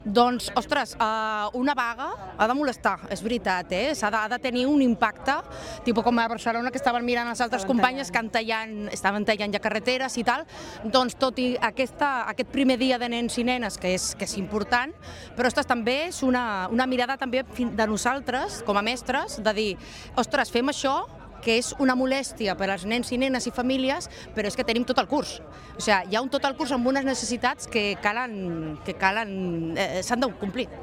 Doncs, ostres, una vaga ha de molestar, és veritat, ha de tenir un impacte, tipus com a Barcelona, que estaven mirant les altres companyes que estaven tallant ja carreteres i tal, doncs tot i aquest primer dia de nens i nenes, que és important, però ostres, també és una mirada també de nosaltres, com a mestres, de dir, ostres, fem això, que és una molèstia per als nens i nenes i famílies, però és que tenim tot el curs. O sigui, hi ha tot el curs amb unes necessitats que s'han de complir.